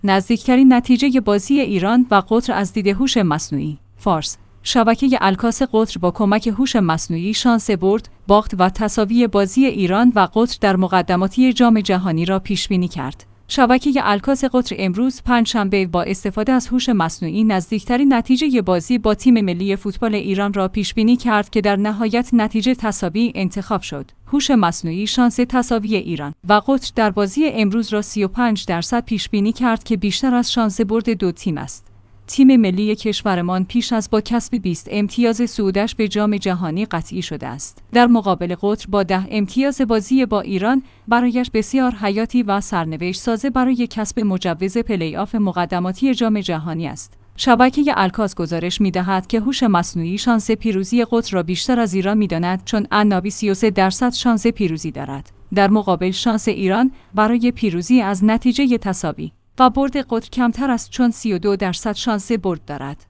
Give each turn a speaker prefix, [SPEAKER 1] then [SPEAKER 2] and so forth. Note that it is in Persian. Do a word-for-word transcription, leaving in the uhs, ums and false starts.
[SPEAKER 1] نزدیکترین نتیجه بازی ایران و قطر از دید هوش مصنوعی. فارس: شبکه الکاس قطر با کمک هوش مصنوعی شانس برد، باخت و تساوی بازی ایران و قطر در مقدماتی جام جهانی را پیش بینی کرد. شبکه الکاس قطر امروز پنجشنبه با استفاده از هوش مصنوعی نزدیکترین نتیجه بازی با تیم ملی فوتبال ایران را پیش بینی کرد که در نهایت نتیجه تساوی انتخاب شد. هوش مصنوعی شانس تساوی ایران و قطر در بازی امروز را سی و پنج درصد پیش بینی کرد که بیشتر از شانس برد دو تیم است. تیم ملی کشورمان پیش از با کسب بیست امتیاز صعودش به جام جهانی قطعی شده است. در مقابل قطر با ده امتیاز بازی با ایران برایش بسیار حیاتی و سرنوشت سازه برای کسب مجوز پلی آف مقدماتی جام جهانی است. شبکه الکاس گزارش می‌دهد که هوش مصنوعی شانس پیروزی قطر را بیشتر از ایران می‌داند چون عنابی سی و سه درصد شانس پیروزی دارد. در مقابل شانس ایران برای پیروزی از نتیجه تساوی و برد قطر کمتر است چون سی و دو درصد شانس برد دارد.